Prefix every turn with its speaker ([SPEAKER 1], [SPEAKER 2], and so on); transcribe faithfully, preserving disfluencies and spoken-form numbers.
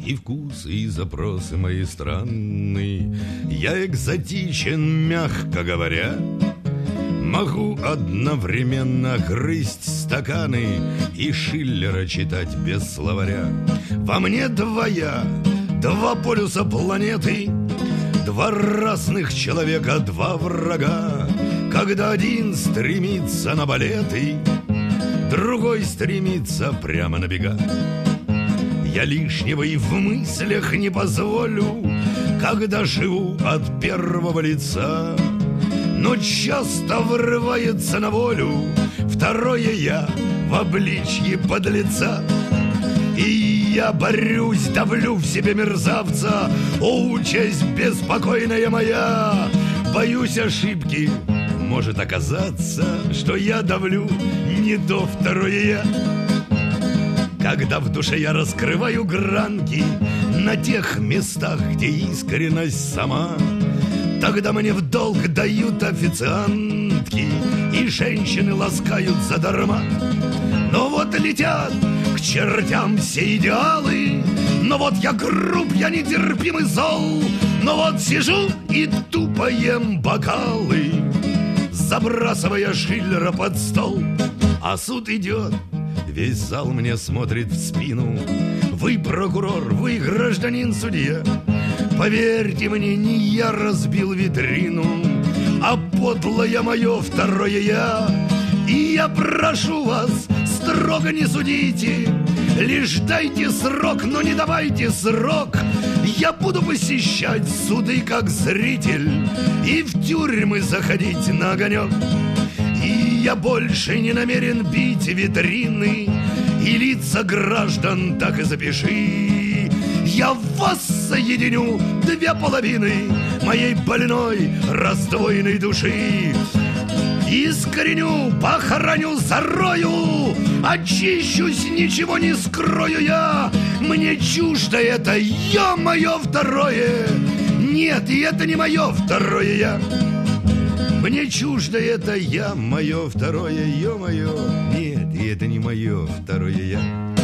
[SPEAKER 1] И вкусы, и запросы мои странные. Я экзотичен, мягко говоря. Могу одновременно грызть стаканы и Шиллера читать без словаря. Во мне двоя, два полюса планеты, два разных человека, два врага. Когда один стремится на балеты, другой стремится прямо на бега. Я лишнего и в мыслях не позволю, когда живу от первого лица. Но часто вырывается на волю второе я в обличье подлеца. И я борюсь, давлю в себе мерзавца. О, участь беспокойная моя! Боюсь ошибки, может оказаться, что я давлю не то второе я. Когда в душе я раскрываю гранки на тех местах, где искренность сама, тогда мне в долг дают официантки, и женщины ласкают задарма. Но вот летят к чертям все идеалы, но вот я груб, я нетерпим и зол, но вот сижу и тупо ем бокалы, забрасывая Шиллера под стол. А суд идет, весь зал мне смотрит в спину. Вы прокурор, вы гражданин судья. Поверьте мне, не я разбил витрину, а подлое мое второе я. И я прошу вас, строго не судите, лишь дайте срок, но не давайте срок. Я буду посещать суды как зритель и в тюрьмы заходить на огонек. И я больше не намерен бить витрины, и лица граждан так и запиши. Я в вас соединю две половины моей больной раздвоенной души. Искореню, похороню, зарою, очищусь, ничего не скрою я. Мне чуждо это я, мое второе. Нет, и это не мое второе я. Мне чуждо это я, мое второе, ё-моё. Нет, и это не мое второе я.